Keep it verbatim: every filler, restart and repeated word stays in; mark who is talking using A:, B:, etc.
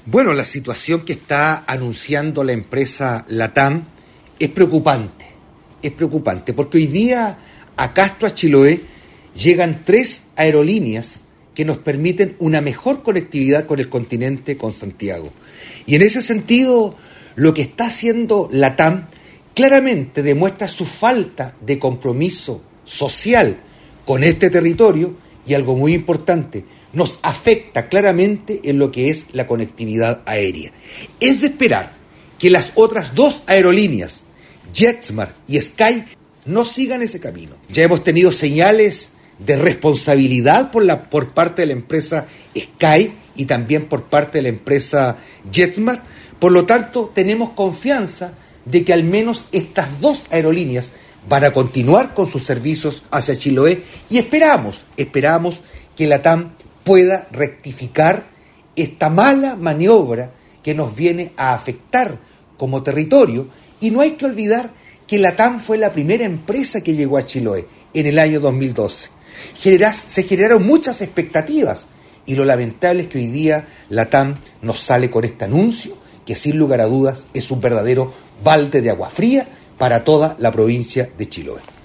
A: Bueno, la situación que está anunciando la empresa LATAM es preocupante, es preocupante, porque hoy día a Castro, a Chiloé, llegan tres aerolíneas que nos permiten una mejor conectividad con el continente, con Santiago. Y en ese sentido, lo que está haciendo LATAM claramente demuestra su falta de compromiso social con este territorio y algo muy importante, nos afecta claramente en lo que es la conectividad aérea. Es de esperar que las otras dos aerolíneas, JetSmart y Sky, no sigan ese camino. Ya hemos tenido señales de responsabilidad por, la, por parte de la empresa Sky y también por parte de la empresa JetSmart. Por lo tanto, tenemos confianza de que al menos estas dos aerolíneas van a continuar con sus servicios hacia Chiloé y esperamos, esperamos que LATAM pueda rectificar esta mala maniobra que nos viene a afectar como territorio. Y no hay que olvidar que LATAM fue la primera empresa que llegó a Chiloé en el año dos mil doce. Generas, se generaron muchas expectativas y lo lamentable es que hoy día LATAM nos sale con este anuncio que sin lugar a dudas es un verdadero balde de agua fría para toda la provincia de Chiloé.